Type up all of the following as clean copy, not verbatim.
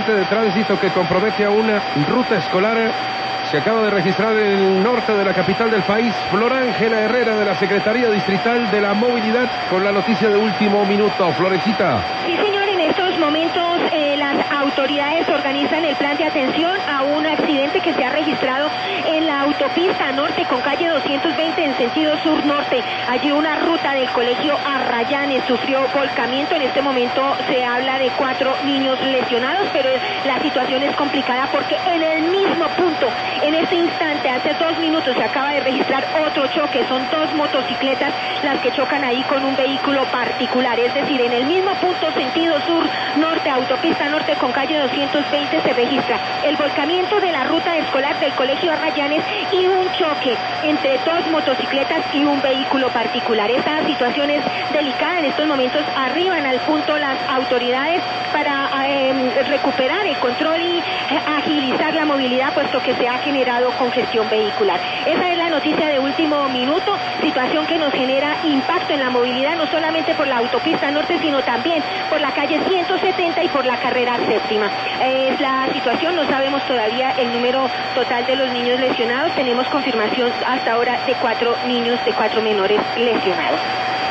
accidente de tránsito que compromete a una ruta escolar se acaba de registrar en el norte de la capital del país. Flor Ángela Herrera, de la Secretaría Distrital de la Movilidad, con la noticia de último minuto. Florecita. Sí, señor, en estos momentos las autoridades organizan el plan de atención a un accidente que se ha registrado en la autopista norte con calle 220 en sentido sur-norte. Allí una ruta del colegio Arrayanes sufrió volcamiento. En este momento se habla de 4 niños lesionados, pero la situación es complicada porque en el mismo punto, en este instante, hace 2 minutos, se acaba de registrar otro choque. Son 2 motocicletas las que chocan ahí con un vehículo particular. Es decir, en el mismo punto, sentido sur-norte, autopista norte con calle 220, se registra el volcamiento de la ruta escolar del colegio Arrayanes y un choque entre 2 motocicletas y un vehículo particular. Esta situación es delicada. En estos momentos arriban al punto las autoridades para recuperar el control y agilizar la movilidad, puesto que se ha generado congestión vehicular. Esa es la noticia de último minuto, situación que nos genera impacto en la movilidad, no solamente por la autopista norte, sino también por la calle 170 y por la carrera séptima. Es la situación, no sabemos todavía el número total de los niños lesionados. Tenemos confirmación hasta ahora de 4 niños, de 4 menores lesionados.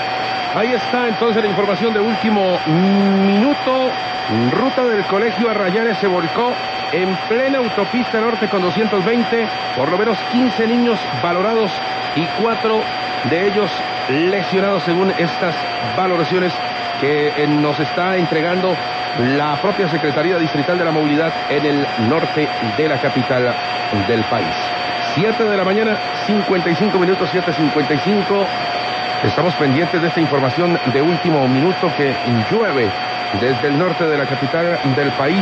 Ahí está entonces la información de último minuto. Ruta del colegio Arrayanes se volcó en plena autopista norte con 220. Por lo menos 15 niños valorados y 4 de ellos lesionados, según estas valoraciones que nos está entregando la propia Secretaría Distrital de la Movilidad en el norte de la capital del país. 7 de la mañana, 55 minutos, 7:55. Estamos pendientes de esta información de último minuto que llueve desde el norte de la capital del país.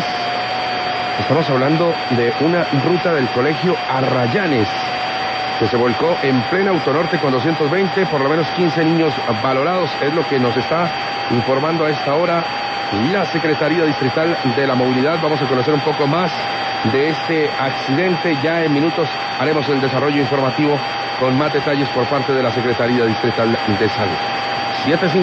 Estamos hablando de una ruta del colegio Arrayanes que se volcó en plena autonorte con 220, por lo menos 15 niños valorados, es lo que nos está informando a esta hora la Secretaría Distrital de la Movilidad. Vamos a conocer un poco más de este accidente. Ya en minutos haremos el desarrollo informativo con más detalles por parte de la Secretaría Distrital de Salud. 7:50.